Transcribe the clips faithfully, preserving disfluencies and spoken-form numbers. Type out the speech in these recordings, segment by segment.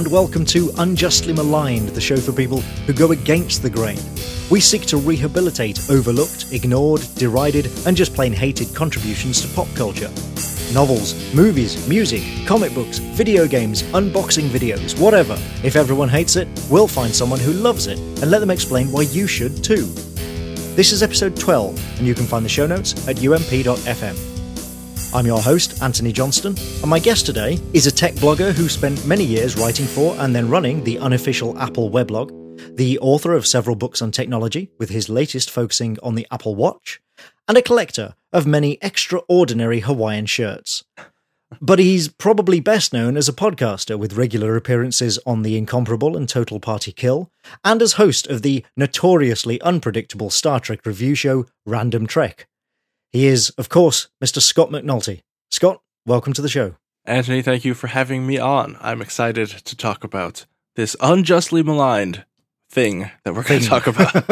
and welcome to Unjustly Maligned, the show for people who go against the grain. We seek to rehabilitate overlooked, ignored, derided, and just plain hated contributions to pop culture. Novels, movies, music, comic books, video games, unboxing videos, whatever. If everyone hates it, we'll find someone who loves it and let them explain why you should too. This is episode twelve, and you can find the show notes at u m p dot f m. I'm your host, Anthony Johnston, and my guest today is a tech blogger who spent many years writing for and then running the unofficial Apple weblog, the author of several books on technology, with his latest focusing on the Apple Watch, and a collector of many extraordinary Hawaiian shirts. But he's probably best known as a podcaster with regular appearances on The Incomparable and Total Party Kill, and as host of the notoriously unpredictable Star Trek review show Random Trek. He is, of course, Mister Scott McNulty. Scott, welcome to the show. Anthony, thank you for having me on. I'm excited to talk about this unjustly maligned thing that we're going to talk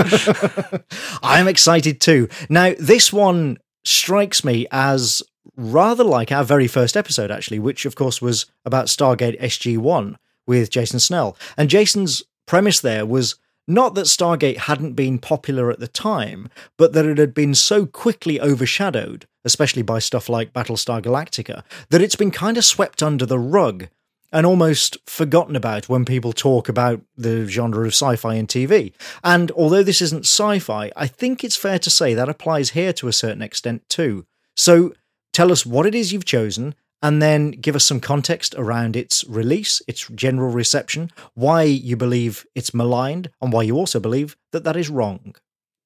about. I'm excited too. Now, this one strikes me as rather like our very first episode, actually, which, of course, was about Stargate S G one with Jason Snell. And Jason's premise there was not that Stargate hadn't been popular at the time, but that it had been so quickly overshadowed, especially by stuff like Battlestar Galactica, that it's been kind of swept under the rug and almost forgotten about when people talk about the genre of sci-fi and T V. And although this isn't sci-fi, I think it's fair to say that applies here to a certain extent too. So tell us what it is you've chosen, and then give us some context around its release, its general reception, why you believe it's maligned, and why you also believe that that is wrong.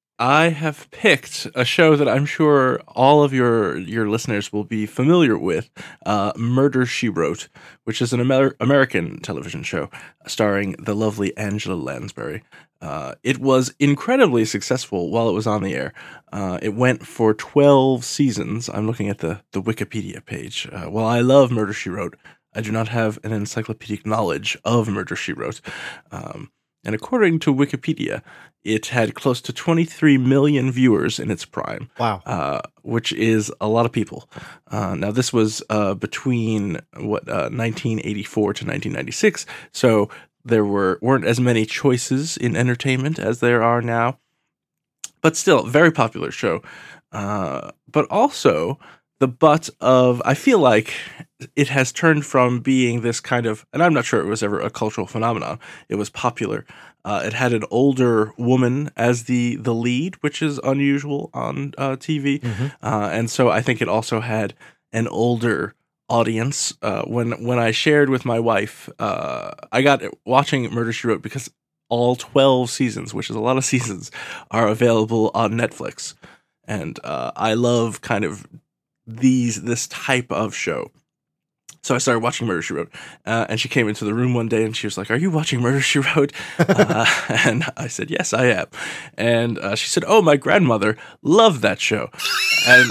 I have picked a show that I'm sure all of your, your listeners will be familiar with, uh, Murder, She Wrote, which is an Amer- American television show starring the lovely Angela Lansbury. Uh, it was incredibly successful while it was on the air. Uh, it went for twelve seasons. I'm looking at the, the Wikipedia page. Uh, while I love Murder, She Wrote, I do not have an encyclopedic knowledge of Murder, She Wrote. Um, and according to Wikipedia, it had close to twenty-three million viewers in its prime. Wow. Uh, which is a lot of people. Uh, now, this was uh, between what uh, nineteen eighty-four to nineteen ninety-six, so there were, weren't as many choices in entertainment as there are now. But still, very popular show. Uh, but also the butt of, I feel like it has turned from being this kind of, and I'm not sure it was ever a cultural phenomenon. It was popular. Uh, it had an older woman as the, the lead, which is unusual on uh, T V. Mm-hmm. Uh, and so I think it also had an older audience. Uh, when when I shared with my wife, uh, I got watching Murder, She Wrote because all twelve seasons, which is a lot of seasons, are available on Netflix. And uh, I love kind of these this type of show. So I started watching Murder, She Wrote, uh, and she came into the room one day and she was like, "Are you watching Murder, She Wrote?" Uh, and I said, "Yes, I am." And uh, she said, "Oh, my grandmother loved that show." And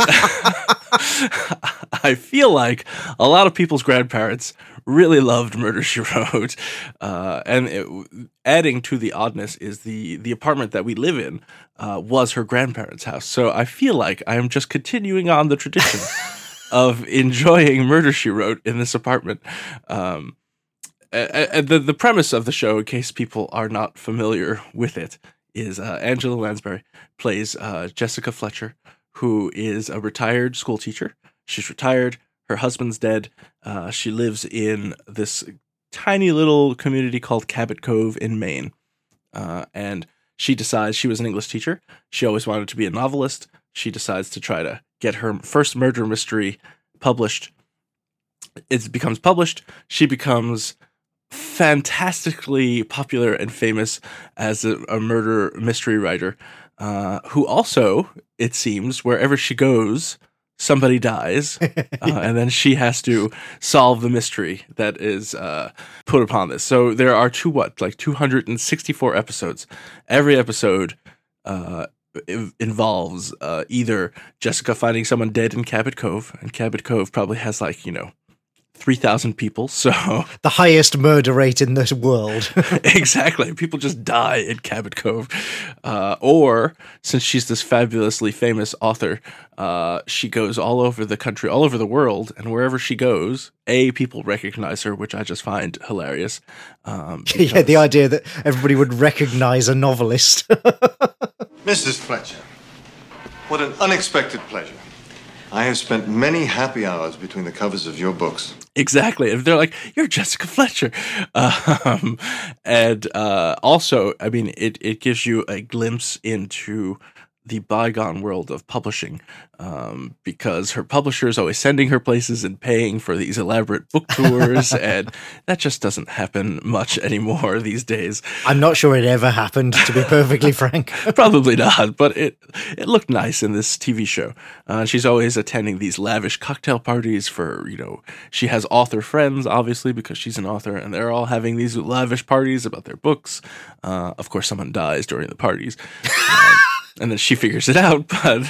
I feel like a lot of people's grandparents really loved Murder, She Wrote. Uh, and it, adding to the oddness is the, the apartment that we live in uh, was her grandparents' house. So I feel like I am just continuing on the tradition of enjoying Murder, She Wrote in this apartment. Um, and the, the premise of the show, in case people are not familiar with it, is uh, Angela Lansbury plays uh, Jessica Fletcher, who is a retired school teacher. She's retired. Her husband's dead. Uh, she lives in this tiny little community called Cabot Cove in Maine. Uh, and she decides, she was an English teacher. She always wanted to be a novelist. She decides to try to get her first murder mystery published. It becomes published. She becomes fantastically popular and famous as a, a murder mystery writer, uh, who also, it seems, wherever she goes, somebody dies, uh, and then she has to solve the mystery that is uh, put upon this. So there are two, what, like two hundred sixty-four episodes. Every episode uh, involves uh, either Jessica finding someone dead in Cabot Cove, and Cabot Cove probably has like, you know, three thousand people. So the highest murder rate in this world. Exactly. People just die in Cabot Cove. Uh, or, since she's this fabulously famous author, uh, she goes all over the country, all over the world, and wherever she goes, A, people recognize her, which I just find hilarious. Um, because... yeah, the idea that everybody would recognize a novelist. Missus Fletcher, what an unexpected pleasure. I have spent many happy hours between the covers of your books. Exactly. And they're like, you're Jessica Fletcher. Um, and uh, also, I mean, it, it gives you a glimpse into the bygone world of publishing, um, because her publisher is always sending her places and paying for these elaborate book tours, and that just doesn't happen much anymore these days. I'm not sure it ever happened, to be perfectly frank. Probably not, but it it looked nice in this T V show. Uh, she's always attending these lavish cocktail parties for, you know, she has author friends, obviously, because she's an author, and they're all having these lavish parties about their books. Uh, of course, someone dies during the parties. Uh, And then she figures it out, but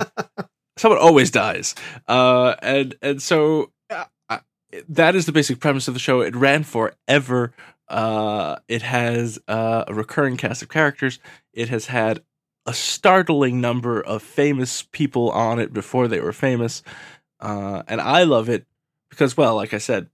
someone always dies. Uh, and and so uh, that is the basic premise of the show. It ran forever. Uh, it has uh, a recurring cast of characters. It has had a startling number of famous people on it before they were famous. Uh, and I love it because, well, like I said,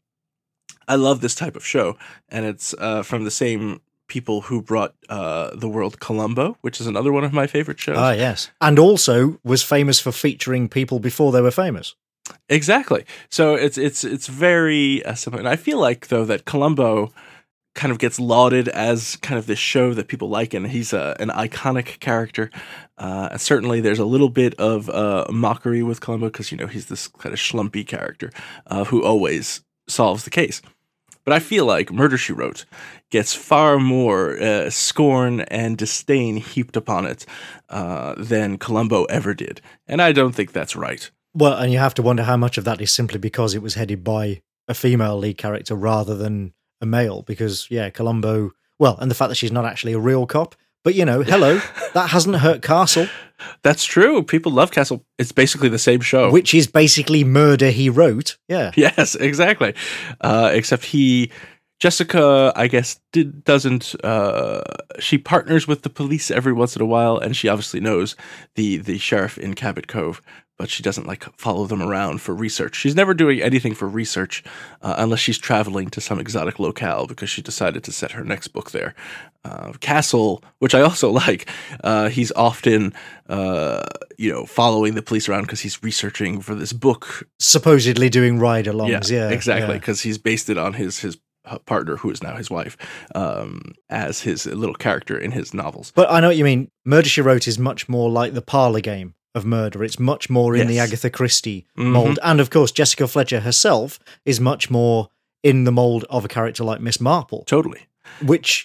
I love this type of show. And it's uh, from the same people who brought uh, the world Columbo, which is another one of my favorite shows. Ah, yes. And also was famous for featuring people before they were famous. Exactly. So it's it's it's very uh, similar. And I feel like, though, that Columbo kind of gets lauded as kind of this show that people like, and he's a, an iconic character. Uh, and certainly there's a little bit of uh, mockery with Columbo because, you know, he's this kind of schlumpy character uh, who always solves the case. But I feel like Murder, She Wrote gets far more uh, scorn and disdain heaped upon it uh, than Columbo ever did. And I don't think that's right. Well, and you have to wonder how much of that is simply because it was headed by a female lead character rather than a male. Because, yeah, Columbo, well, and the fact that she's not actually a real cop. But, you know, hello, that hasn't hurt Castle. That's true. People love Castle. It's basically the same show. Which is basically Murder, He Wrote. Yeah. Yes, exactly. Uh, except he, Jessica, I guess, did, doesn't, uh, she partners with the police every once in a while, and she obviously knows the, the sheriff in Cabot Cove, but she doesn't, like, follow them around for research. She's never doing anything for research uh, unless she's traveling to some exotic locale because she decided to set her next book there. Uh, Castle, which I also like, uh, he's often, uh, you know, following the police around because he's researching for this book. Supposedly doing ride-alongs, yeah. Yeah, exactly, because yeah. he's based it on his, his partner, who is now his wife, um, as his little character in his novels. But I know what you mean. Murder, She Wrote is much more like the parlor game of murder. It's much more in yes. the Agatha Christie mm-hmm. mold. And of course, Jessica Fletcher herself is much more in the mold of a character like Miss Marple. Totally. Which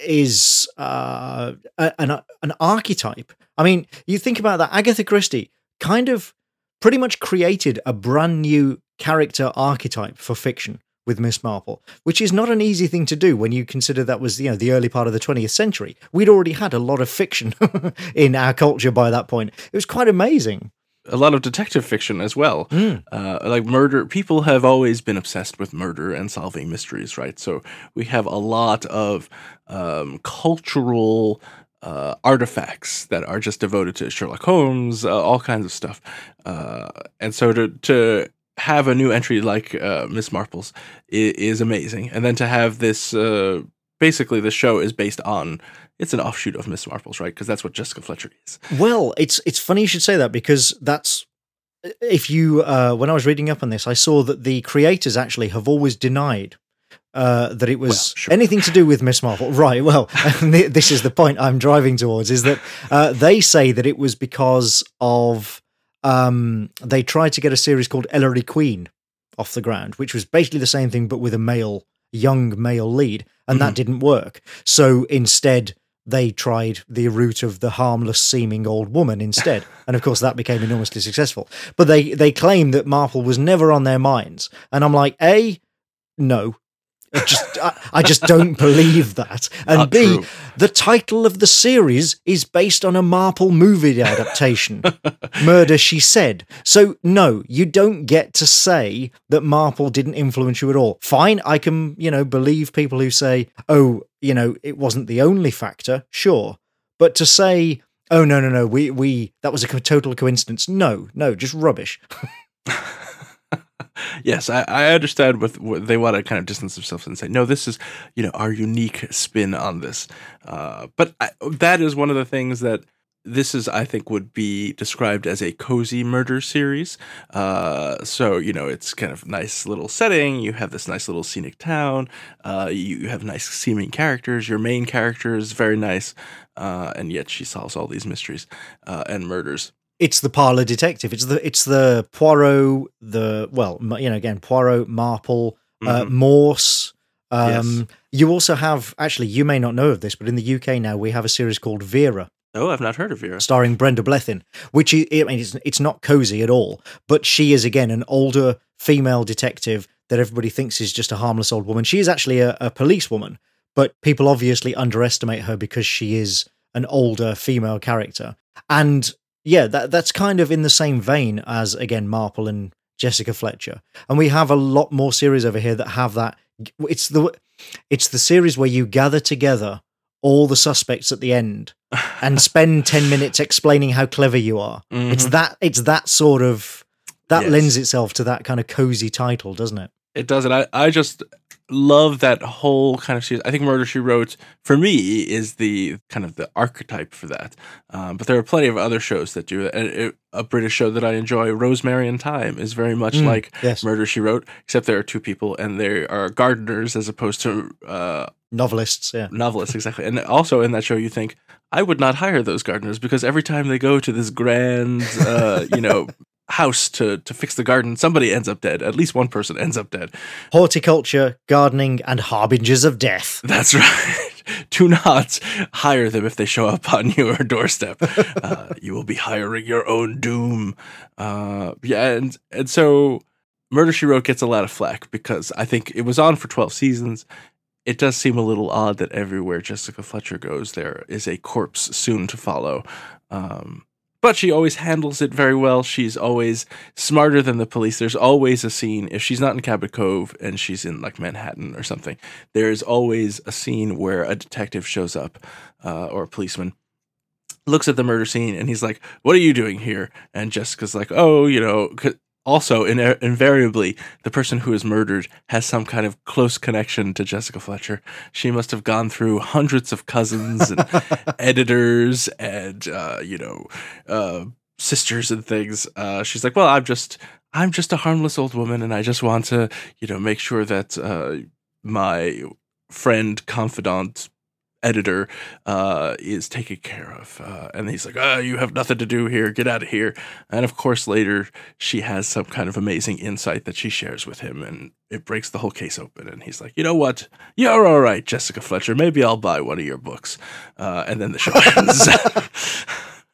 is uh, an, an archetype. I mean, you think about that, Agatha Christie kind of pretty much created a brand new character archetype for fiction with Miss Marple, which is not an easy thing to do when you consider that was, you know, the early part of the twentieth century. We'd already had a lot of fiction in our culture by that point. It was quite amazing. A lot of detective fiction as well. Mm. Uh, like murder, people have always been obsessed with murder and solving mysteries, right? So we have a lot of um, cultural uh, artifacts that are just devoted to Sherlock Holmes, uh, all kinds of stuff. Uh, and so to to have a new entry like uh, Miss Marple's is, is amazing. And then to have this, uh, basically the show is based on, it's an offshoot of Miss Marple's, right? Because that's what Jessica Fletcher is. Well, it's it's funny you should say that, because that's, if you, uh, when I was reading up on this, I saw that the creators actually have always denied uh, that it was well, sure. anything to do with Miss Marple. Right, well, this is the point I'm driving towards, is that uh, they say that it was because of, um, they tried to get a series called Ellery Queen off the ground, which was basically the same thing, but with a male, young male lead, and mm-hmm. that didn't work. So instead, they tried the route of the harmless seeming old woman instead. And of course that became enormously successful. But they, they claim that Marple was never on their minds. And I'm like, A, no. I just, I, I just don't believe that. And Not B, true. the title of the series is based on a Marple movie adaptation, Murder, She Said. So, no, you don't get to say that Marple didn't influence you at all. Fine, I can, you know, believe people who say, oh, you know, it wasn't the only factor, sure. But to say, oh, no, no, no, we, we that was a total coincidence. No, no, just rubbish. Yes, I, I understand with what they want to kind of distance themselves and say, no, this is, you know, our unique spin on this. Uh, but I, that is one of the things that this is, I think, would be described as a cozy murder series. Uh, so, you know, it's kind of nice little setting. You have this nice little scenic town. Uh, you, you have nice seeming characters. Your main character is very nice. Uh, and yet she solves all these mysteries uh, and murders. It's the parlor detective. It's the it's the Poirot, the well, you know, again, Poirot, Marple, uh, Mm-hmm. Morse. Um, Yes. You also have, actually, you may not know of this, but in the U K now we have a series called Vera, Oh, I've not heard of Vera. starring Brenda Blethyn, which is, I mean, it's, it's not cozy at all, but she is, again, an older female detective that everybody thinks is just a harmless old woman. She is actually a, a policewoman, but people obviously underestimate her because she is an older female character. And yeah, that that's kind of in the same vein as, again, Marple and Jessica Fletcher. And we have a lot more series over here that have that. It's the it's the series where you gather together all the suspects at the end and spend ten minutes explaining how clever you are. Mhm. It's that it's that sort of that Yes. lends itself to that kind of cozy title, doesn't it? It does, and I, I just love that whole kind of series. I think Murder, She Wrote, for me, is the kind of the archetype for that. Um, but there are plenty of other shows that do it. And it, a British show that I enjoy, Rosemary and Thyme, is very much Mm, like yes. Murder, She Wrote, except there are two people, and they are gardeners as opposed to uh, Novelists, yeah. novelists, exactly. And also in that show, you think, I would not hire those gardeners because every time they go to this grand, uh, you know, house to to fix the garden, somebody ends up dead. At least one person ends up dead. Horticulture, gardening, and harbingers of death. That's right. Do not hire them if they show up on your doorstep. Uh, you will be hiring your own doom. Uh, yeah, and and so Murder, She Wrote gets a lot of flack because I think it was on for twelve seasons. It does seem a little odd that everywhere Jessica Fletcher goes, there is a corpse soon to follow. Um, but she always handles it very well. She's always smarter than the police. There's always a scene, if she's not in Cabot Cove and she's in like Manhattan or something, there's always a scene where a detective shows up uh, or a policeman looks at the murder scene and he's like, what are you doing here? And Jessica's like, oh, you know, 'cause also, in, invariably, the person who is murdered has some kind of close connection to Jessica Fletcher. She must have gone through hundreds of cousins and editors and, uh, you know, uh, sisters and things. Uh, she's like, well, I'm just, I'm just a harmless old woman, and I just want to, you know, make sure that uh, my friend, confidant, editor uh, is taken care of. Uh, and he's like, oh, you have nothing to do here. Get out of here. And of course, later, she has some kind of amazing insight that she shares with him, and it breaks the whole case open. And he's like, you know what? You're all right, Jessica Fletcher. Maybe I'll buy one of your books. Uh, and then the show ends.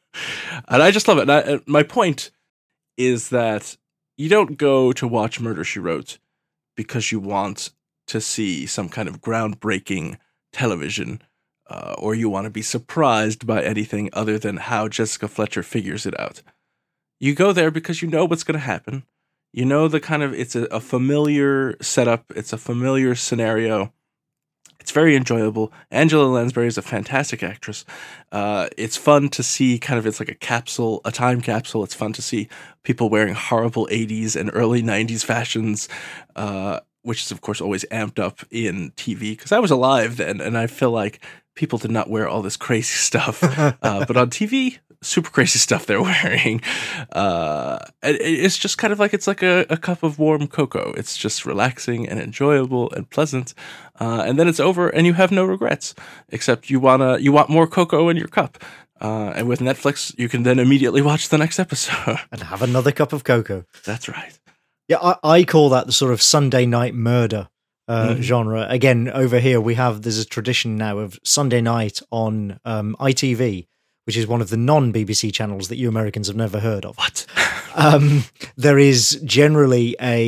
And I just love it. And I, my point is that you don't go to watch Murder, She Wrote because you want to see some kind of groundbreaking television, uh, or you want to be surprised by anything other than how Jessica Fletcher figures it out. You go there because you know what's going to happen. You know the kind of, it's a, a familiar setup. It's a familiar scenario. It's very enjoyable. Angela Lansbury is a fantastic actress. Uh, it's fun to see kind of, it's like a capsule, a time capsule. It's fun to see people wearing horrible eighties and early nineties fashions, uh, which is, of course, always amped up in T V, because I was alive then, and I feel like people did not wear all this crazy stuff. Uh, but on T V, super crazy stuff they're wearing. Uh, and it's just kind of like, it's like a, a cup of warm cocoa. It's just relaxing and enjoyable and pleasant. Uh, and then it's over and you have no regrets, except you wanna you want more cocoa in your cup. Uh, and with Netflix, you can then immediately watch the next episode. And have another cup of cocoa. That's right. Yeah, I, I call that the sort of Sunday night murder uh, Mhm. genre. Again, over here we have, there's a tradition now of Sunday night on um, I T V, which is one of the non-B B C channels that you Americans have never heard of. What? Um, there is generally a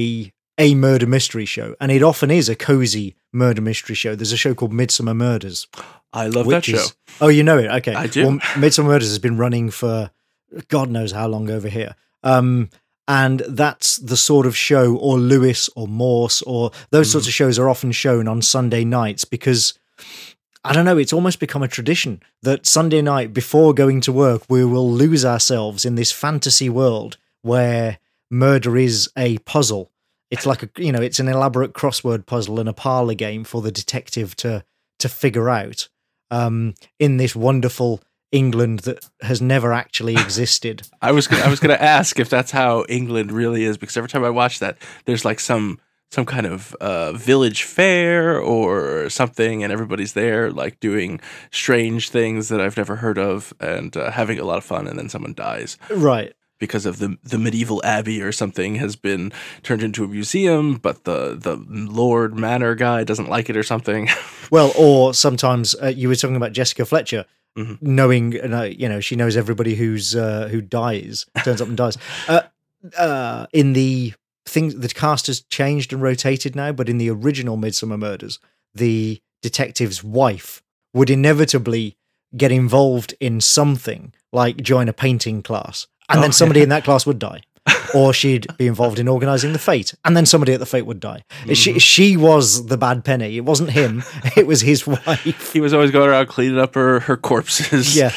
a murder mystery show, and it often is a cozy murder mystery show. There's a show called Midsummer Murders. I love that show. Is, oh, you know it? Okay. I do. Well, Midsummer Murders has been running for God knows how long over here. Um, and that's the sort of show, or Lewis or Morse, or those mm. sorts of shows are often shown on Sunday nights because, I don't know, it's almost become a tradition that Sunday night before going to work, we will lose ourselves in this fantasy world where murder is a puzzle. It's like a, you know, it's an elaborate crossword puzzle and a parlor game for the detective to to figure out um, in this wonderful England that has never actually existed. I was gonna, I was going to ask if that's how England really is, because every time I watch that, there's like some some kind of uh, village fair or something, and everybody's there like doing strange things that I've never heard of and uh, having a lot of fun, and then someone dies. Right. Because of the the medieval abbey or something has been turned into a museum, but the, the Lord Manor guy doesn't like it or something. Well, or sometimes uh, you were talking about Jessica Fletcher, mm-hmm. knowing, uh, you know, she knows everybody who's uh, who dies, turns up and dies. Uh, uh, in the thing, the cast has changed and rotated now, but in the original Midsummer Murders, the detective's wife would inevitably get involved in something, like join a painting class. And oh, then somebody yeah. in that class would die. Or she'd be involved in organising the fete. And then somebody at the fete would die. Mm-hmm. She she was the bad penny. It wasn't him. It was his wife. He was always going around cleaning up her, her corpses. Yeah.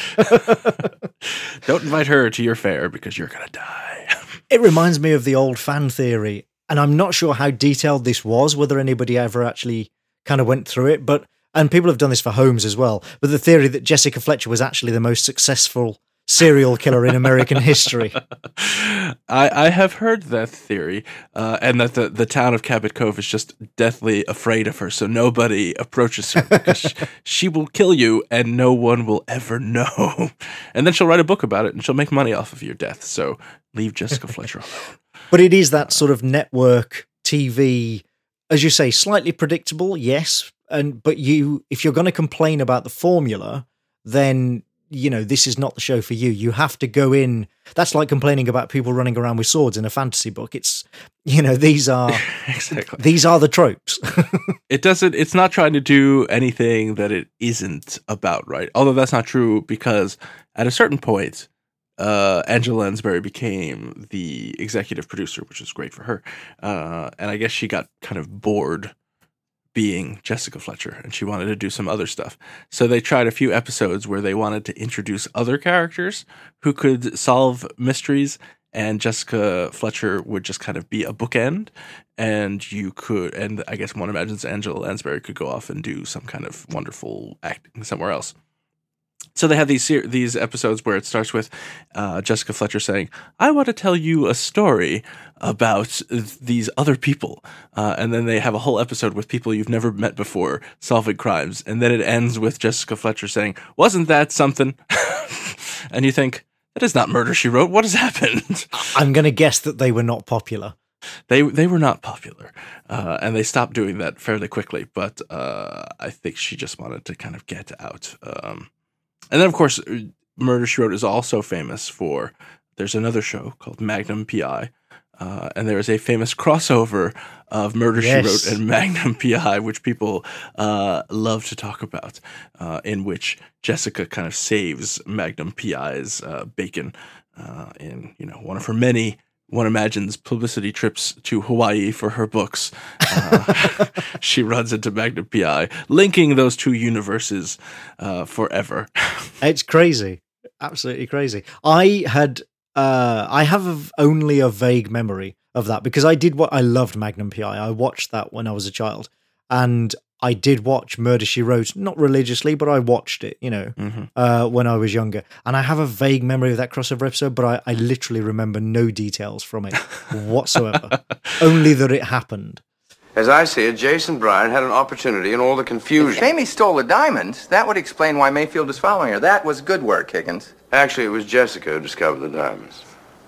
Don't invite her to your fair because you're going to die. It reminds me of the old fan theory. And I'm not sure how detailed this was, whether anybody ever actually kind of went through it. But and people have done this for Holmes as well. But the theory that Jessica Fletcher was actually the most successful serial killer in American history. I, I have heard that theory, uh, and that the, the town of Cabot Cove is just deathly afraid of her, so nobody approaches her because she, she will kill you and no one will ever know. And then she'll write a book about it and she'll make money off of your death, so leave Jessica Fletcher alone. But it is that sort of network T V, as you say, slightly predictable, yes, and but you, if you're going to complain about the formula, then you know, this is not the show for you. You have to go in. That's like complaining about people running around with swords in a fantasy book. It's, you know, these are exactly these are the tropes. It doesn't, it's not trying to do anything that it isn't about, right? Although that's not true, because at a certain point, uh, Angela Lansbury became the executive producer, which was great for her. Uh, and I guess she got kind of bored being Jessica Fletcher, and she wanted to do some other stuff. So they tried a few episodes where they wanted to introduce other characters who could solve mysteries, and Jessica Fletcher would just kind of be a bookend, and you could, and I guess one imagines Angela Lansbury could go off and do some kind of wonderful acting somewhere else. So they have these ser- these episodes where it starts with uh, Jessica Fletcher saying, "I want to tell you a story about these other people," uh, and then they have a whole episode with people you've never met before solving crimes, and then it ends with Jessica Fletcher saying, "Wasn't that something?" And you think, that is not Murder, She Wrote. What has happened? I'm going to guess that they were not popular. They they were not popular, uh, and they stopped doing that fairly quickly. But uh, I think she just wanted to kind of get out. Um, And then, of course, Murder, She Wrote is also famous for, there's another show called Magnum P I, uh, and there is a famous crossover of Murder, yes. She Wrote and Magnum P I, which people uh, love to talk about, uh, in which Jessica kind of saves Magnum P I's uh, bacon uh, in, you know, one of her many, one imagines, publicity trips to Hawaii for her books. Uh, she runs into Magnum P I, linking those two universes uh, forever. It's crazy, absolutely crazy. I had, uh, I have a, only a vague memory of that because I did what I loved Magnum P I. I watched that when I was a child, and I did watch Murder, She Wrote, not religiously, but I watched it, you know, mm-hmm. uh, when I was younger. And I have a vague memory of that crossover episode, but I, I literally remember no details from it whatsoever. Only that it happened. As I see it, Jason Bryan had an opportunity in all the confusion. If Amy stole the diamonds, that would explain why Mayfield is following her. That was good work, Higgins. Actually, it was Jessica who discovered the diamonds.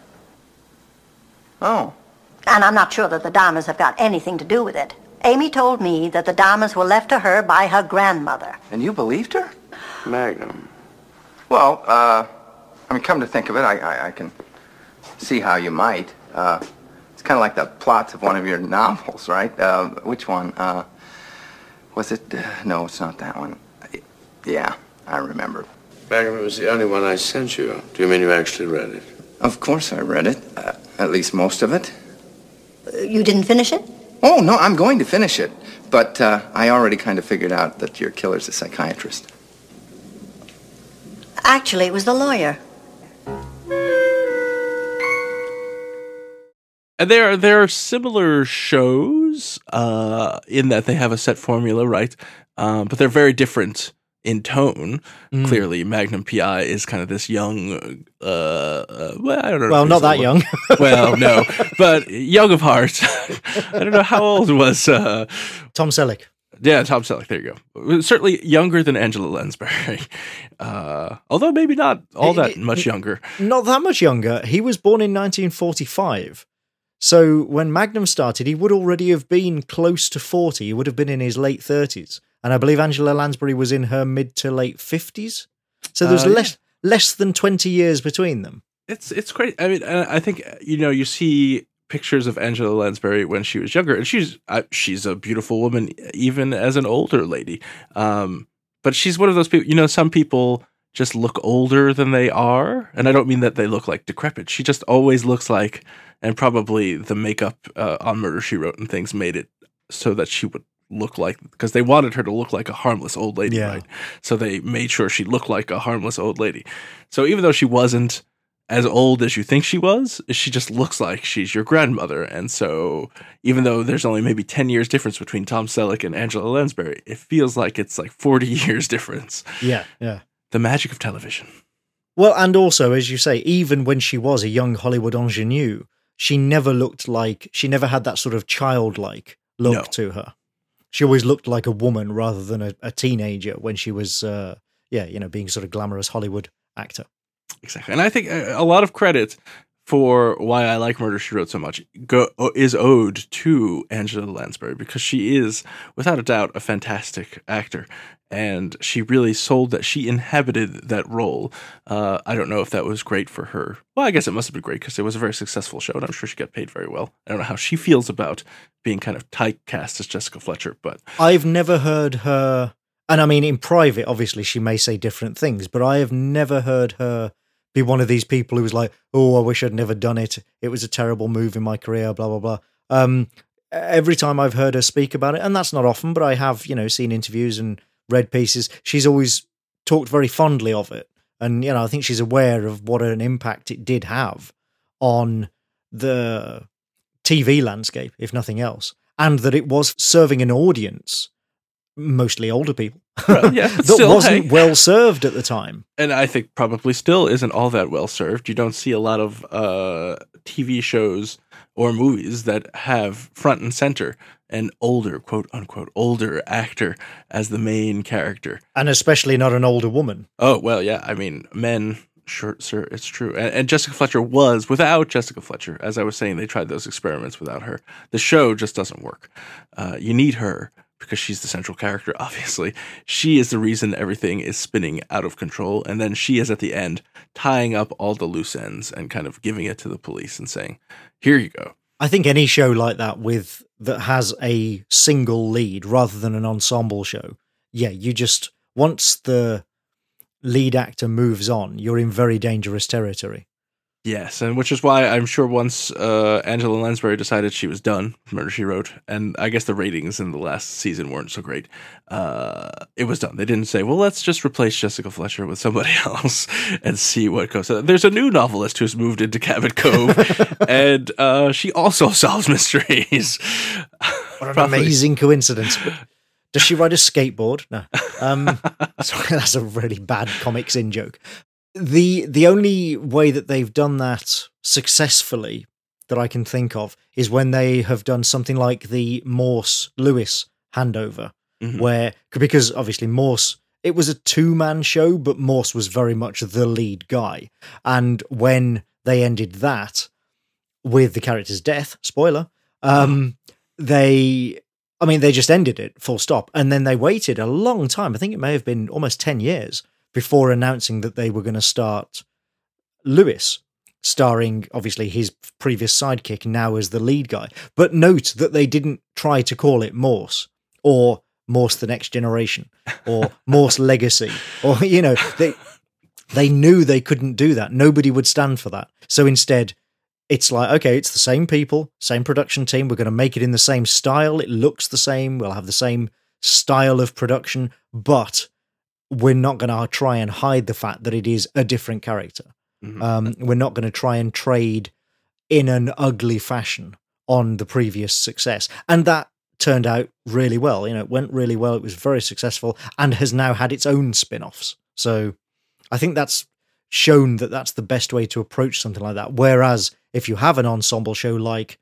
Oh. And I'm not sure that the diamonds have got anything to do with it. Amy told me that the diamonds were left to her by her grandmother. And you believed her? Magnum. Well, uh, I mean, come to think of it, I, I, I can see how you might. Uh, it's kind of like the plots of one of your novels, right? Uh, which one? Uh, was it? Uh, no, it's not that one. Yeah, I remember. Magnum, it was the only one I sent you. Do you mean you actually read it? Of course I read it. Uh, at least most of it. You didn't finish it? Oh, no, I'm going to finish it. But uh, I already kind of figured out that your killer's a psychiatrist. Actually, it was the lawyer. And there, there are similar shows uh, in that they have a set formula, right? Um, but they're very different in tone. Mm. Clearly, Magnum P I is kind of this young, uh, uh, well, I don't know. Well, not that young. Well, no, but young of heart. I don't know how old was uh, Tom Selleck. Yeah, Tom Selleck. There you go. Certainly younger than Angela Lansbury, uh, although maybe not all that he, much younger. Not that much younger. He was born in nineteen forty-five. So when Magnum started, he would already have been close to forty. He would have been in his late thirties. And I believe Angela Lansbury was in her mid to late fifties. So there's uh, less yeah. less than twenty years between them. It's it's great. I mean, I think, you know, you see pictures of Angela Lansbury when she was younger, and she's uh, she's a beautiful woman, even as an older lady. Um, but she's one of those people, you know, some people just look older than they are. And I don't mean that they look like decrepit. She just always looks like, and probably the makeup uh, on Murder, She Wrote and things made it so that she would look like, because they wanted her to look like a harmless old lady, yeah. right? So they made sure she looked like a harmless old lady. So even though she wasn't as old as you think she was, she just looks like she's your grandmother. And so even though there's only maybe ten years difference between Tom Selleck and Angela Lansbury, it feels like it's like forty years difference. Yeah, yeah. The magic of television. Well, and also, as you say, even when she was a young Hollywood ingenue, she never looked like, she never had that sort of childlike look no. to her. She always looked like a woman rather than a, a teenager when she was, uh, yeah, you know, being sort of glamorous Hollywood actor. Exactly. And I think a lot of credit for why I like Murder, She Wrote so much go, is owed to Angela Lansbury, because she is, without a doubt, a fantastic actor. And she really sold that. She inhabited that role. Uh, I don't know if that was great for her. Well, I guess it must have been great because it was a very successful show, and I'm sure she got paid very well. I don't know how she feels about being kind of typecast as Jessica Fletcher, but I've never heard her, and I mean, in private, obviously, she may say different things, but I have never heard her be one of these people who was like, oh, I wish I'd never done it. It was a terrible move in my career, blah, blah, blah. Um, every time I've heard her speak about it, and that's not often, but I have, you know, seen interviews and read pieces, she's always talked very fondly of it. And, you know, I think she's aware of what an impact it did have on the T V landscape, if nothing else, and that it was serving an audience, mostly older people, right, yeah, that still, wasn't hey. well served at the time. And I think probably still isn't all that well served. You don't see a lot of uh, T V shows or movies that have front and center an older, quote unquote, older actor as the main character. And especially not an older woman. Oh, well, yeah. I mean, men, sure, sir, it's true. And, and Jessica Fletcher was, without Jessica Fletcher, as I was saying, they tried those experiments without her. The show just doesn't work. Uh, you need her because she's the central character, obviously. She is the reason everything is spinning out of control. And then she is at the end tying up all the loose ends and kind of giving it to the police and saying, here you go. I think any show like that with that has a single lead rather than an ensemble show, yeah, you just, once the lead actor moves on, you're in very dangerous territory. Yes, and which is why I'm sure once uh, Angela Lansbury decided she was done with Murder, She Wrote, and I guess the ratings in the last season weren't so great, uh, it was done. They didn't say, well, let's just replace Jessica Fletcher with somebody else and see what goes. There's a new novelist who's moved into Cabot Cove, and uh, she also solves mysteries. What an Probably. amazing coincidence. Does she ride a skateboard? No. Um, sorry, that's a really bad Comics In joke. The the only way that they've done that successfully that I can think of is when they have done something like the Morse-Lewis handover, mm-hmm. where, because obviously Morse, it was a two-man show, but Morse was very much the lead guy. And when they ended that with the character's death, spoiler, um, they, I mean, they just ended it, full stop. And then they waited a long time, I think it may have been almost ten years, before announcing that they were going to start Lewis. starring obviously his previous sidekick now as the lead guy. But note that they didn't try to call it Morse or Morse the Next Generation or Morse Legacy, or, you know, they they knew they couldn't do that. Nobody would stand for that. So instead, it's like, okay, it's the same people, same production team. We're going to make it in the same style. It looks the same. We'll have the same style of production, but we're not going to try and hide the fact that it is a different character. Mm-hmm. Um, we're not going to try and trade in an ugly fashion on the previous success. And that turned out really well. You know, it went really well. It was very successful and has now had its own spin-offs. So I think that's shown that that's the best way to approach something like that. Whereas if you have an ensemble show like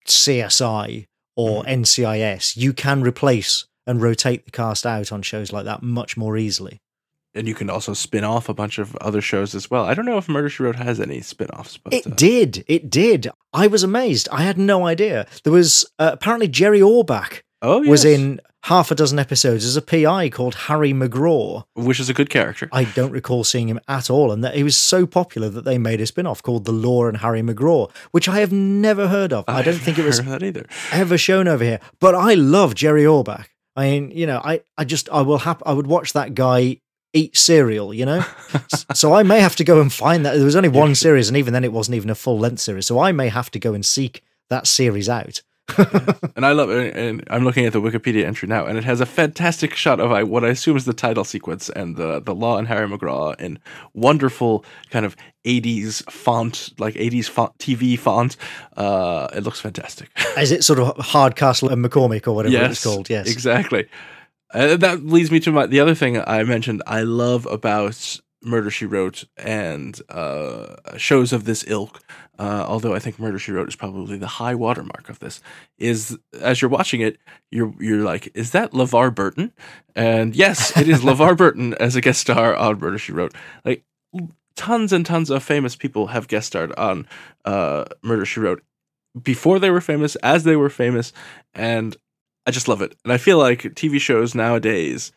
C S I or mm. N C I S, you can replace and rotate the cast out on shows like that much more easily. And you can also spin off a bunch of other shows as well. I don't know if Murder, She Wrote has any spin-offs. But, it uh... did. It did. I was amazed. I had no idea. There was uh, apparently Jerry Orbach oh, yes. was in half a dozen episodes as a P I called Harry McGraw. Which is a good character. I don't recall seeing him at all. And that he was so popular that they made a spin-off called The Law and Harry McGraw, which I have never heard of. I, I don't think it was that either. ever shown over here. But I love Jerry Orbach. I mean, you know, I, I just, I will have, I would watch that guy eat cereal, you know? So I may have to go and find that. There was only one series, and even then it wasn't even a full-length series. So I may have to go and seek that series out. And I love it. And I'm looking at the Wikipedia entry now, and it has a fantastic shot of what I assume is the title sequence and the, the Law and Harry McGraw in wonderful kind of eighties font, like eighties font, T V font. Uh, it looks fantastic. Is it sort of Hardcastle and McCormick or whatever yes, it's called? Yes, exactly. Uh, that leads me to my the other thing I mentioned I love about Murder, She Wrote and uh, shows of this ilk, uh, although I think Murder, She Wrote is probably the high watermark of this, is as you're watching it, you're you're like, is that LeVar Burton? And yes, it is LeVar Burton as a guest star on Murder, She Wrote. Like, tons and tons of famous people have guest starred on uh, Murder, She Wrote before they were famous, as they were famous, and I just love it. And I feel like T V shows nowadays,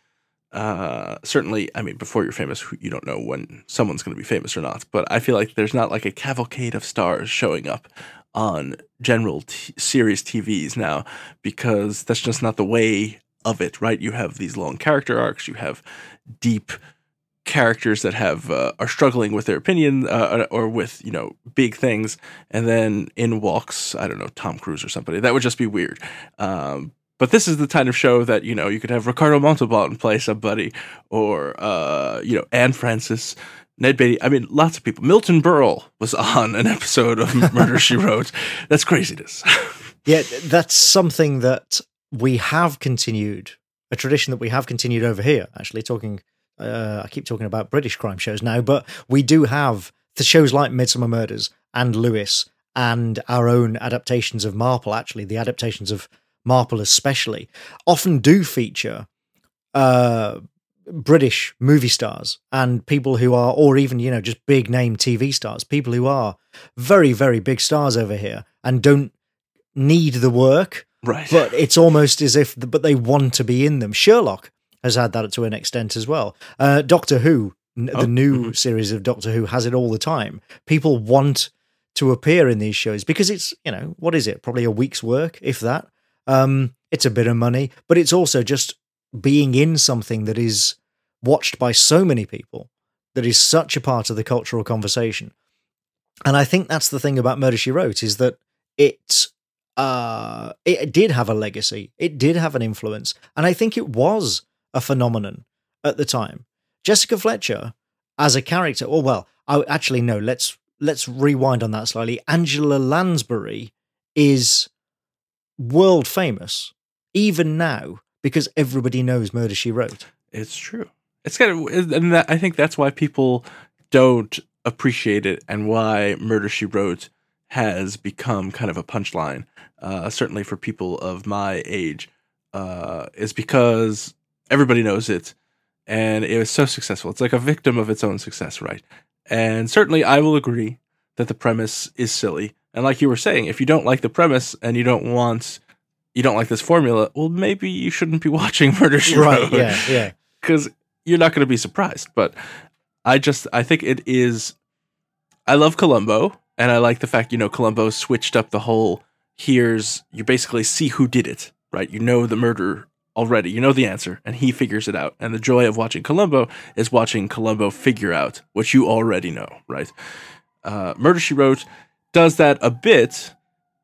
uh, certainly, I mean, before you're famous, you don't know when someone's going to be famous or not. But I feel like there's not like a cavalcade of stars showing up on general t- series T Vs now, because that's just not the way of it, right? You have these long character arcs, you have deep characters that have uh, are struggling with their opinion uh, or with, you know, big things, and then in walks, I don't know, Tom Cruise or somebody. That would just be weird. Um, But this is the kind of show that, you know, you could have Ricardo Montalban play somebody, or, uh, you know, Anne Francis, Ned Beatty. I mean, lots of people. Milton Berle was on an episode of Murder, She Wrote. That's craziness. Yeah, that's something that we have continued, a tradition that we have continued over here, actually, talking, uh, I keep talking about British crime shows now, but we do have the shows like Midsomer Murders and Lewis and our own adaptations of Marple, actually, the adaptations of Marple especially, often do feature uh, British movie stars and people who are, or even, you know, just big name T V stars, people who are very, very big stars over here and don't need the work, right? But it's almost as if, the, but they want to be in them. Sherlock has had that to an extent as well. Uh, Doctor Who, n- oh, the new mm-hmm. series of Doctor Who, has it all the time. People want to appear in these shows because it's, you know, what is it? Probably a week's work, if that. Um, it's a bit of money, but it's also just being in something that is watched by so many people, that is such a part of the cultural conversation. And I think that's the thing about Murder, She Wrote, is that it, uh, it did have a legacy. It did have an influence. And I think it was a phenomenon at the time. Jessica Fletcher as a character, or well, I, actually, no, let's, let's rewind on that slightly. Angela Lansbury is world famous even now because everybody knows Murder, She Wrote. It's true. It's kind of, and that, I think that's why people don't appreciate it, and why Murder, She Wrote has become kind of a punchline. Uh, certainly for people of my age, uh, is because everybody knows it, and it was so successful. It's like a victim of its own success, right? And certainly, I will agree that the premise is silly. And like you were saying, if you don't like the premise and you don't want, you don't like this formula, well, maybe you shouldn't be watching Murder, She Wrote. Right, yeah, yeah. Because you're not going to be surprised. But I just, I think it is, I love Columbo. And I like the fact, you know, Columbo switched up the whole, here's, you basically see who did it, right? You know the murder already, you know the answer, and he figures it out. And the joy of watching Columbo is watching Columbo figure out what you already know, right? Uh, Murder, She Wrote does that a bit,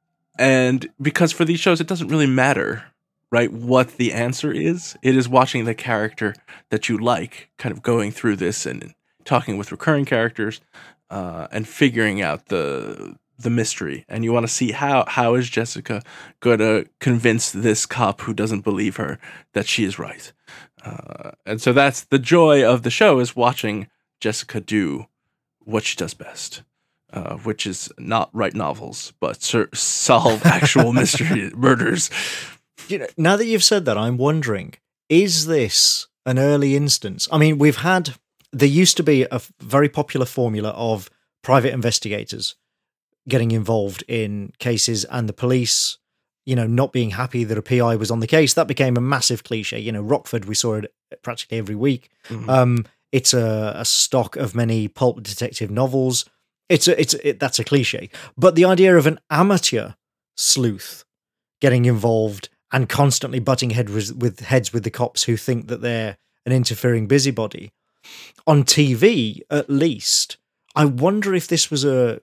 and because for these shows, it doesn't really matter, right, what the answer is. It is watching the character that you like, kind of going through this and talking with recurring characters, uh, and figuring out the the mystery. And you want to see how how is Jessica going to convince this cop who doesn't believe her that she is right. Uh, and so that's the joy of the show, is watching Jessica do what she does best, uh, which is not write novels, but ser- solve actual mystery murders. You know, now that you've said that, I'm wondering, is this an early instance? I mean, we've had, there used to be a very popular formula of private investigators getting involved in cases and the police, you know, not being happy that a P I was on the case. That became a massive cliche. You know, Rockford, we saw it practically every week. Mm-hmm. Um, it's a, a stock of many pulp detective novels. It's a, it's it, that's a cliche. But the idea of an amateur sleuth getting involved and constantly butting head with, with heads with the cops who think that they're an interfering busybody on T V, at least, I wonder if this was a,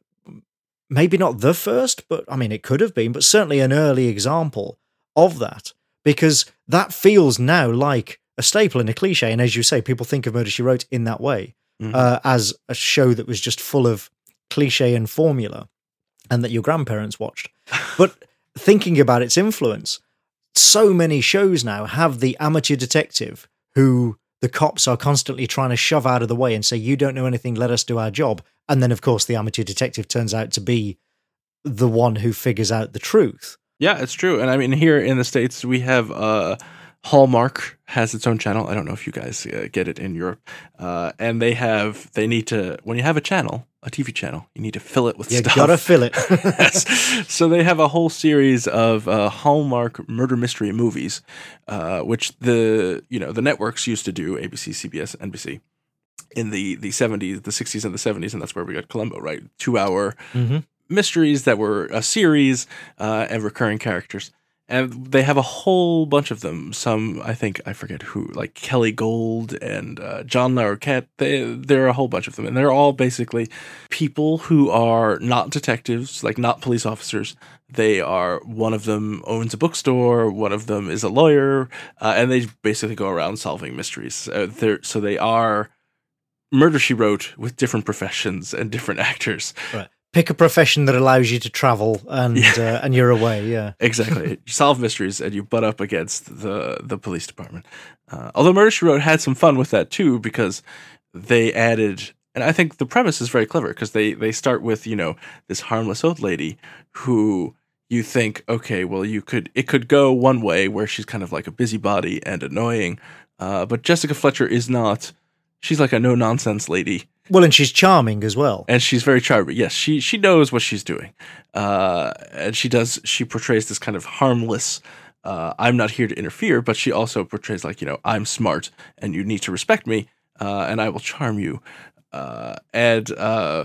maybe not the first, but I mean, it could have been, but certainly an early example of that, because that feels now like a staple and a cliche. And as you say, people think of Murder, She Wrote in that way, mm-hmm. uh, as a show that was just full of cliche and formula and that your grandparents watched. But thinking about its influence, so many shows now have the amateur detective who the cops are constantly trying to shove out of the way and say, you don't know anything, let us do our job. And then, of course, the amateur detective turns out to be the one who figures out the truth. Yeah, it's true. And I mean, here in the States, we have uh, Hallmark has its own channel. I don't know if you guys uh, get it in Europe. Uh, and they have, they need to, when you have a channel, a T V channel, you need to fill it with you stuff. You gotta fill it. Yes. So they have a whole series of uh, Hallmark murder mystery movies, uh, which the, you know, the networks used to do, A B C, C B S, N B C. In the, the seventies, the sixties and the seventies, and that's where we got Columbo, right? Two-hour mm-hmm. mysteries that were a series uh, and recurring characters. And they have a whole bunch of them. Some, I think, I forget who, like Kelly Gold and uh, John Larroquette. They, there are a whole bunch of them. And they're all basically people who are not detectives, like not police officers. They are, one of them owns a bookstore, one of them is a lawyer, uh, and they basically go around solving mysteries. Uh, so they are Murder, She Wrote with different professions and different actors. Right. Pick a profession that allows you to travel and yeah. uh, and you're away, yeah. Exactly. You solve mysteries and you butt up against the, the police department. Uh, although Murder, She Wrote had some fun with that too, because they added, and I think the premise is very clever, because they, they start with, you know, this harmless old lady who you think, okay, well, you could it could go one way where she's kind of like a busybody and annoying, uh, but Jessica Fletcher is not. She's like a no-nonsense lady. Well, and she's charming as well. And she's very charming. Yes, she she knows what she's doing. Uh, and she does, she portrays this kind of harmless, uh, I'm not here to interfere, but she also portrays like, you know, I'm smart and you need to respect me, uh, and I will charm you. Uh, and uh,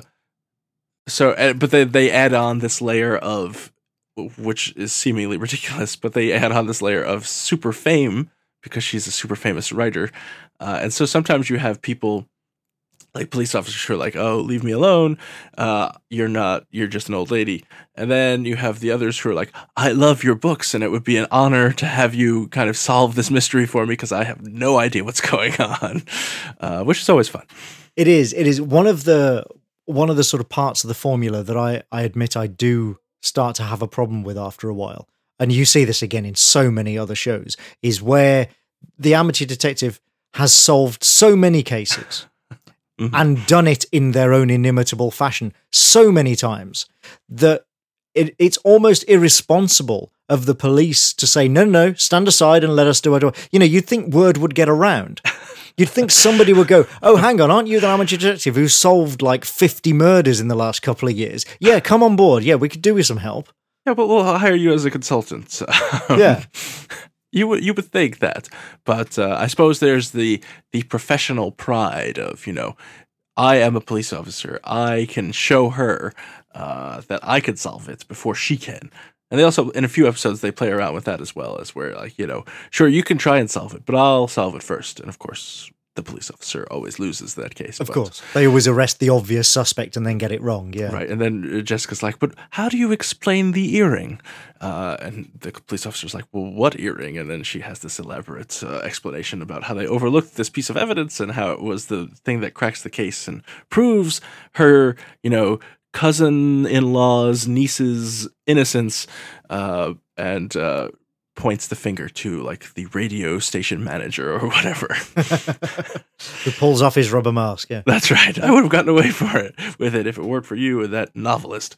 so, and, but they, they add on this layer of, which is seemingly ridiculous, but they add on this layer of super fame, because she's a super famous writer. Uh, and so sometimes you have people like police officers who are like, oh, leave me alone. Uh, you're not, you're just an old lady. And then you have the others who are like, I love your books and it would be an honor to have you kind of solve this mystery for me because I have no idea what's going on, uh, which is always fun. It is. It is one of the, one of the sort of parts of the formula that I, I admit I do start to have a problem with after a while. And you see this again in so many other shows, is where the amateur detective has solved so many cases mm-hmm. and done it in their own inimitable fashion so many times that it, it's almost irresponsible of the police to say, no, no, stand aside and let us do our. You know, you'd think word would get around. You'd think somebody would go, oh, hang on, aren't you the amateur detective who solved like fifty murders in the last couple of years? Yeah, come on board. Yeah, we could do with some help. Yeah, but we'll hire you as a consultant. Um, yeah. You would you would think that, but uh, I suppose there's the the professional pride of, you know, I am a police officer. I can show her uh, that I could solve it before she can. And they also, in a few episodes, they play around with that as well, as where, like, you know, sure, you can try and solve it, but I'll solve it first. And of course, the police officer always loses that case. Of but, course. They always arrest the obvious suspect and then get it wrong, yeah. Right. And then Jessica's like, but how do you explain the earring? Uh, and the police officer's like, well, what earring? And then she has this elaborate uh, explanation about how they overlooked this piece of evidence and how it was the thing that cracks the case and proves her, you know, cousin-in-law's niece's innocence, uh, and uh, points the finger to, like, the radio station manager or whatever. Who pulls off his rubber mask, yeah. That's right. I would have gotten away for it with it if it weren't for you and that novelist.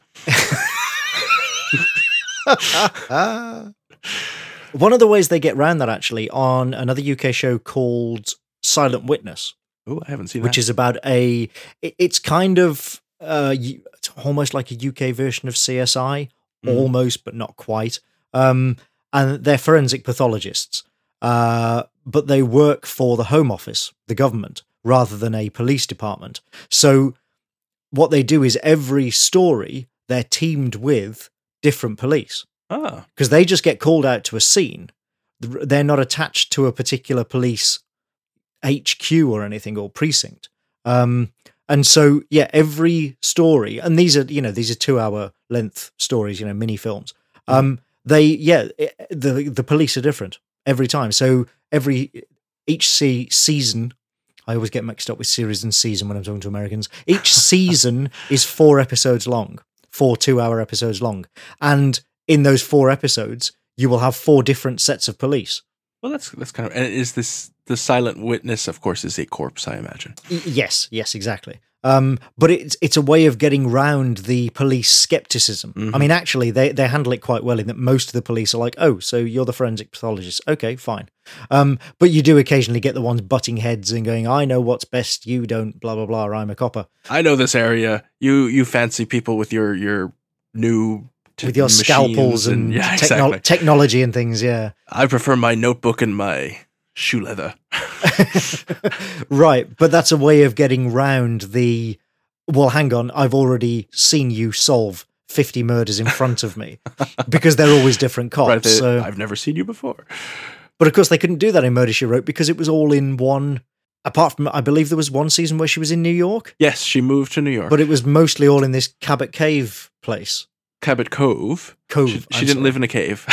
One of the ways they get around that, actually, on another U K show called Silent Witness. Oh, I haven't seen which that. is about a... It, it's kind of... Uh, it's almost like a U K version of C S I, mm. almost, but not quite. Um, and they're forensic pathologists, uh, but they work for the Home Office, the government, rather than a police department. So what they do is every story, they're teamed with different police. Ah. Because they just get called out to a scene. They're not attached to a particular police H Q or anything, or precinct. Um, and so, yeah, every story, and these are, you know, these are two hour length stories, you know, mini films. Um, they, yeah, the the police are different every time. So every, each se- season, I always get mixed up with series and season when I'm talking to Americans. Each season is four episodes long, four two hour episodes long. And in those four episodes, you will have four different sets of police. Well, that's that's kind of, and is this the Silent Witness? Of course, is a corpse, I imagine. Y- yes, yes, exactly. Um, but it's it's a way of getting round the police skepticism. Mm-hmm. I mean, actually, they they handle it quite well in that most of the police are like, "Oh, so you're the forensic pathologist? Okay, fine." Um, but you do occasionally get the ones butting heads and going, "I know what's best. You don't." Blah blah blah. Or I'm a copper. I know this area. You you fancy people with your your new. T- with your scalpels and, and yeah, techno- exactly. technology and things, yeah. I prefer my notebook and my shoe leather. Right, but that's a way of getting round the, well, hang on, I've already seen you solve fifty murders in front of me, because they're always different cops. Right, they, so. I've never seen you before. But of course they couldn't do that in Murder, She Wrote because it was all in one, apart from, I believe there was one season where she was in New York? Yes, she moved to New York. But it was mostly all in this Cabot Cave place. Cabot Cove. Cove. She, she didn't sorry. live in a cave.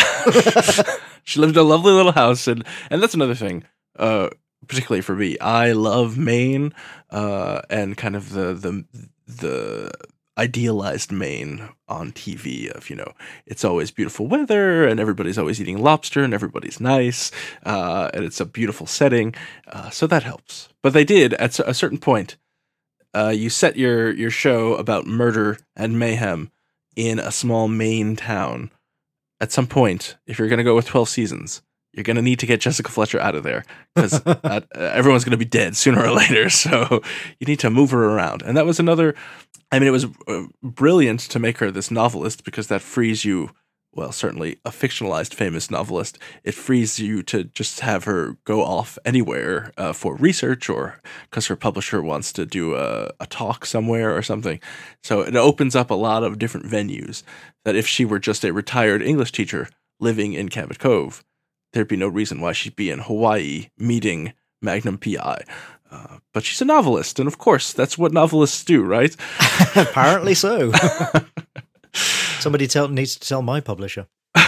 She lived in a lovely little house, and and that's another thing. Uh, particularly for me, I love Maine, uh, and kind of the the the idealized Maine on T V. Of you know, it's always beautiful weather, and everybody's always eating lobster, and everybody's nice, uh, and it's a beautiful setting. Uh, so that helps. But they did at a certain point. Uh, you set your your show about murder and mayhem in a small Maine town. At some point, if you're going to go with twelve seasons, you're going to need to get Jessica Fletcher out of there because uh, everyone's going to be dead sooner or later. So you need to move her around. And that was another, I mean, it was uh, brilliant to make her this novelist because that frees you, well, certainly a fictionalized famous novelist, it frees you to just have her go off anywhere uh, for research or because her publisher wants to do a, a talk somewhere or something. So it opens up a lot of different venues that if she were just a retired English teacher living in Cabot Cove, there'd be no reason why she'd be in Hawaii meeting Magnum P I. Uh, but she's a novelist, and of course, that's what novelists do, right? Apparently so. Somebody tell, needs to tell my publisher.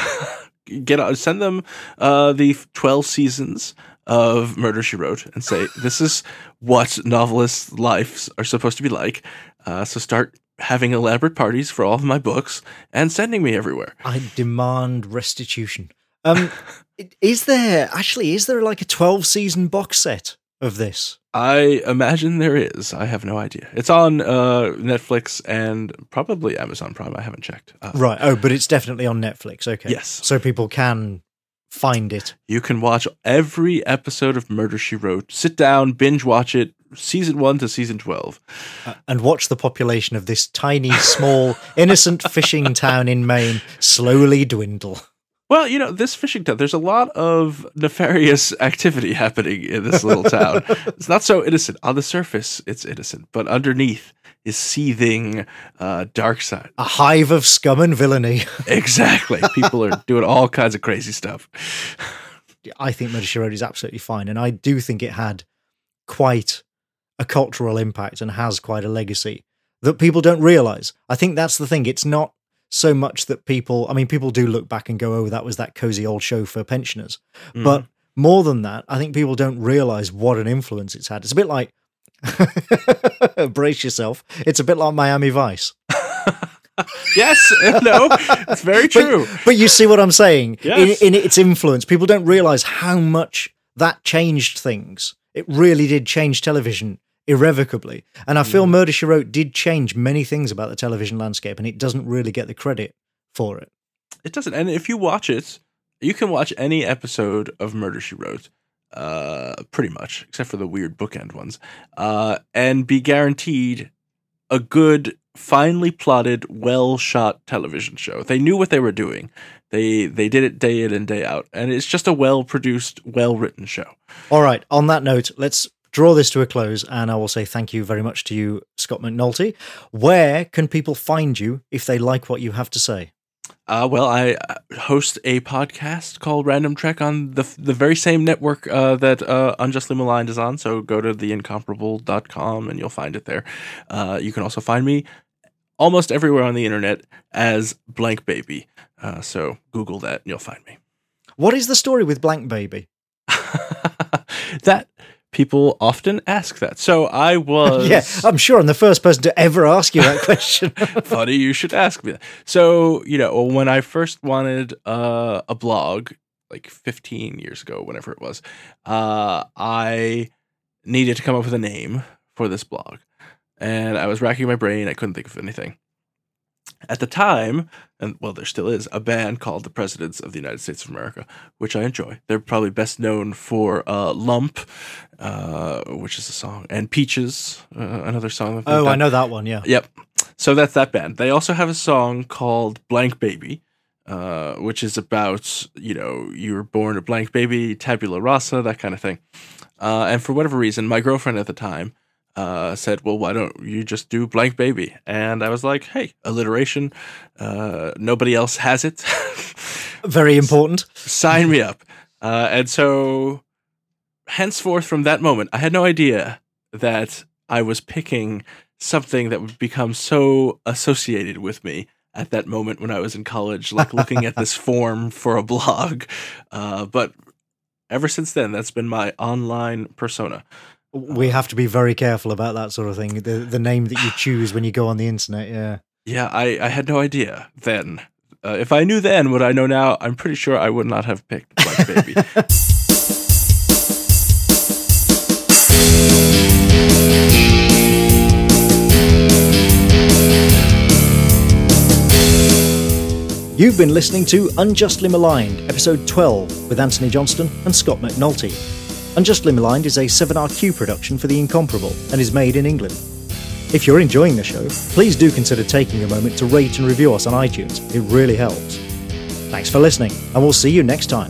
Get out, send them uh, the twelve seasons of Murder, She Wrote and say, this is what novelists' lives are supposed to be like. Uh, so start having elaborate parties for all of my books and sending me everywhere. I demand restitution. Um, is there, actually, is there like a twelve-season box set of this? I imagine there is. I have no idea. It's on uh, Netflix and probably Amazon Prime. I haven't checked. Uh, right. Oh, but it's definitely on Netflix. Okay. Yes. So people can find it. You can watch every episode of Murder, She Wrote. Sit down, binge watch it, season one to season twelve. Uh, and watch the population of this tiny, small, innocent fishing town in Maine slowly dwindle. Well, you know, this fishing town, there's a lot of nefarious activity happening in this little town. It's not so innocent. On the surface, it's innocent, but underneath is seething uh, dark side. A hive of scum and villainy. Exactly. People are doing all kinds of crazy stuff. I think Murder, She Wrote is absolutely fine, and I do think it had quite a cultural impact and has quite a legacy that people don't realise. I think that's the thing. It's not so much that people, I mean, people do look back and go, oh, that was that cozy old show for pensioners. Mm. But more than that, I think people don't realise what an influence it's had. It's a bit like, brace yourself, it's a bit like Miami Vice. Yes, no, it's very true. But, but you see what I'm saying? Yes. In, in its influence, people don't realise how much that changed things. It really did change television irrevocably. And I feel mm. Murder, She Wrote did change many things about the television landscape, and it doesn't really get the credit for it. It doesn't. And if you watch it, you can watch any episode of Murder, She Wrote, uh, pretty much, except for the weird bookend ones, uh, and be guaranteed a good, finely plotted, well-shot television show. They knew what they were doing. They they did it day in and day out, and it's just a well-produced, well-written show. All right, on that note, let's draw this to a close, and I will say thank you very much to you, Scott McNulty. Where can people find you if they like what you have to say? Uh, well, I host a podcast called Random Trek on the the very same network uh, that uh, Unjustly Maligned is on, so go to the incomparable dot com and you'll find it there. Uh, you can also find me almost everywhere on the internet as Blank Baby, uh, so Google that and you'll find me. What is the story with Blank Baby? That... People often ask that. So I was... Yeah, I'm sure I'm the first person to ever ask you that question. Funny you should ask me that. So, you know, when I first wanted uh, a blog, like fifteen years ago, whenever it was, uh, I needed to come up with a name for this blog. And I was racking my brain. I couldn't think of anything. At the time, and well, there still is, a band called the Presidents of the United States of America, which I enjoy. They're probably best known for uh, Lump, uh, which is a song, and Peaches, uh, another song. That oh, done. I know that one, yeah. Yep. So that's that band. They also have a song called Blank Baby, uh, which is about, you know, you were born a blank baby, tabula rasa, that kind of thing. Uh, and for whatever reason, my girlfriend at the time Uh, said, well, why don't you just do Blank Baby? And I was like, hey, alliteration. Uh, nobody else has it. Very important. Sign me up. Uh, and so, henceforth, from that moment, I had no idea that I was picking something that would become so associated with me at that moment when I was in college, like looking at this form for a blog. Uh, but ever since then, that's been my online persona. We have to be very careful about that sort of thing. The the name that you choose when you go on the internet, yeah. Yeah, I, I had no idea then. Uh, if I knew then what I know now, I'm pretty sure I would not have picked Blank Baby. You've been listening to Unjustly Maligned, episode twelve, with Anthony Johnston and Scott McNulty. Unjustly Maligned is a seven R Q production for The Incomparable and is made in England. If you're enjoying the show, please do consider taking a moment to rate and review us on iTunes. It really helps. Thanks for listening, and we'll see you next time.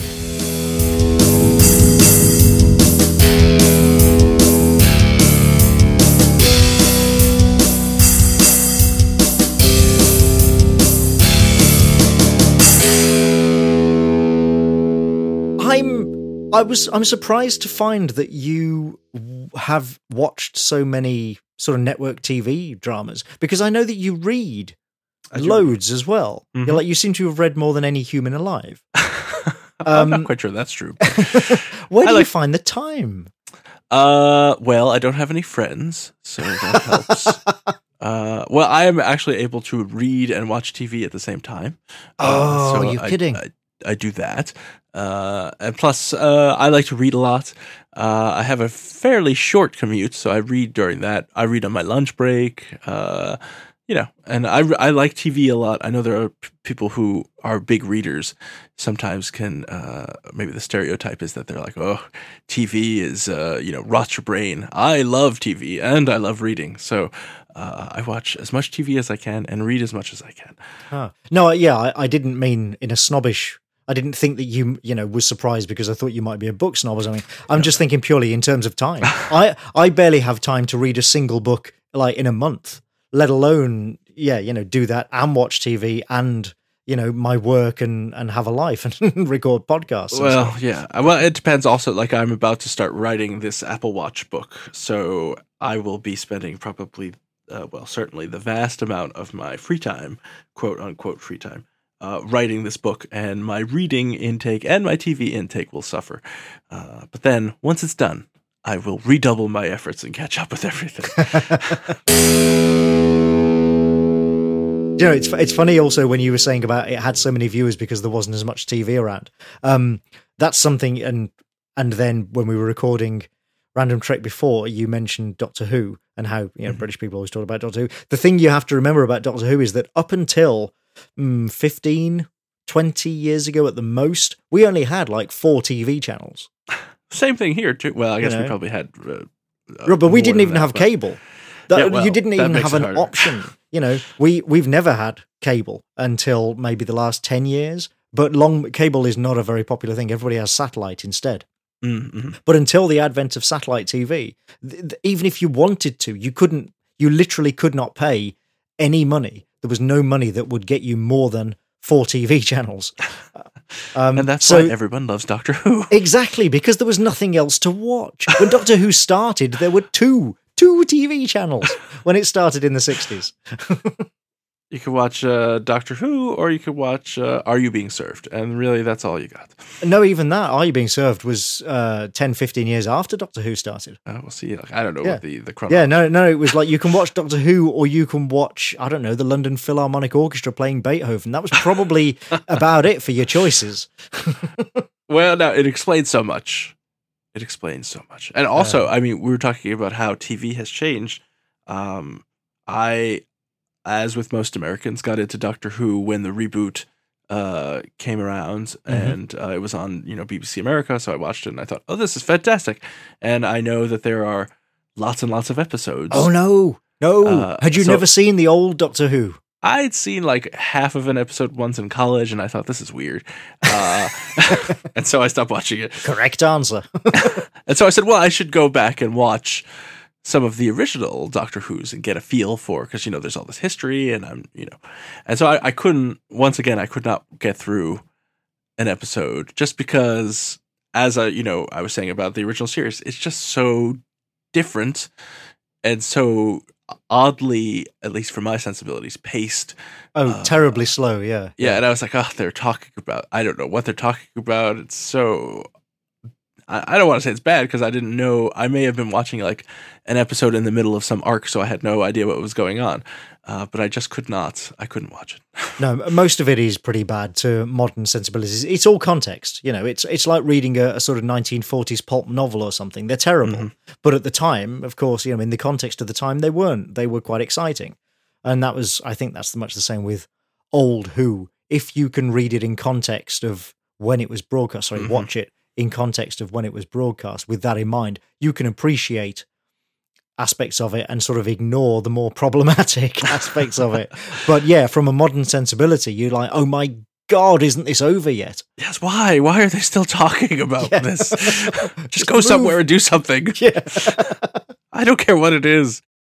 I'm I was I'm surprised to find that you have watched so many sort of network T V dramas, because I know that you read loads as well. Mm-hmm. You're like you seem to have read more than any human alive. I'm um, not quite sure that's true. Where do I like, you find the time? Uh, well, I don't have any friends, so that helps. Uh, well, I am actually able to read and watch T V at the same time. Oh, uh, so you're I, kidding. I, I do that. Uh, and plus, uh, I like to read a lot. Uh, I have a fairly short commute, so I read during that. I read on my lunch break, uh, you know, and I, I like T V a lot. I know there are p- people who are big readers sometimes can, uh, maybe the stereotype is that they're like, oh, T V is, uh, you know, rots your brain. I love T V and I love reading. So, uh, I watch as much T V as I can and read as much as I can. Huh. No, yeah, I, I didn't mean in a snobbish I didn't think that you, you know, was surprised because I thought you might be a book snob or something. I'm just thinking purely in terms of time. I, I barely have time to read a single book like in a month, let alone, yeah, you know, do that and watch T V and, you know, my work and, and have a life and record podcasts. Well, stuff. yeah. Well, it depends also. Like, I'm about to start writing this Apple Watch book. So I will be spending probably, uh, well, certainly the vast amount of my free time, quote unquote free time, Uh, writing this book, and my reading intake and my T V intake will suffer. Uh, but then, once it's done, I will redouble my efforts and catch up with everything. You know, it's it's funny also when you were saying about it had so many viewers because there wasn't as much T V around. Um, that's something, and and then when we were recording Random Trek before, you mentioned Doctor Who and how, you know, mm-hmm. British people always talk about Doctor Who. The thing you have to remember about Doctor Who is that up until Mm, fifteen, twenty years ago at the most, we only had like four T V channels. Same thing here too. Well, I guess you know? we probably had uh, uh, but we didn't even that, have but... cable. That, yeah, well, you didn't even have an harder. option. You know, we we've never had cable until maybe the last ten years, but long cable is not a very popular thing. Everybody has satellite instead. Mm-hmm. But until the advent of satellite T V, th- th- even if you wanted to, you couldn't, you literally could not pay any money. There was no money that would get you more than four T V channels. Um, and that's so, why everyone loves Doctor Who. Exactly, because there was nothing else to watch. When Doctor Who started, there were two, two T V channels when it started in the sixties. You could watch uh, Doctor Who, or you could watch uh, Are You Being Served? And really, that's all you got. No, even that, Are You Being Served was uh, ten, fifteen years after Doctor Who started. Uh, we'll see. Like, I don't know yeah. what the, the chronology. Yeah, no, no, it was like you can watch Doctor Who, or you can watch, I don't know, the London Philharmonic Orchestra playing Beethoven. That was probably about it for your choices. Well, no, it explains so much. It explains so much. And also, uh, I mean, we were talking about how T V has changed. Um, I... As with most Americans, got into Doctor Who when the reboot uh, came around, mm-hmm. and uh, it was on, you know, B B C America. So I watched it, and I thought, "Oh, this is fantastic!" And I know that there are lots and lots of episodes. Oh no, no! Uh, Had you so never seen the old Doctor Who? I'd seen like half of an episode once in college, and I thought this is weird, uh, and so I stopped watching it. Correct answer. And so I said, "Well, I should go back and watch some of the original Doctor Who's and get a feel for," because, you know, there's all this history, and I'm, you know, and so I, I couldn't, once again, I could not get through an episode just because, as I, you know, I was saying about the original series, it's just so different and so oddly, at least for my sensibilities, paced. Oh, uh, terribly slow, yeah. yeah. Yeah, and I was like, oh, they're talking about, I don't know what they're talking about. It's so, I don't want to say it's bad because I didn't know. I may have been watching like an episode in the middle of some arc, so I had no idea what was going on. Uh, but I just could not. I couldn't watch it. No, most of it is pretty bad to modern sensibilities. It's all context. You know, it's it's like reading a, a sort of nineteen forties pulp novel or something. They're terrible. Mm-hmm. But at the time, of course, you know, in the context of the time, they weren't. They were quite exciting. And that was, I think that's much the same with old Who. If you can read it in context of when it was broadcast, sorry, mm-hmm. watch it in context of when it was broadcast, with that in mind, you can appreciate aspects of it and sort of ignore the more problematic aspects of it. But yeah, from a modern sensibility, you're like, oh my God, isn't this over yet? Yes, why? Why are they still talking about yeah. this? Just go move. somewhere and do something. Yeah. I don't care what it is.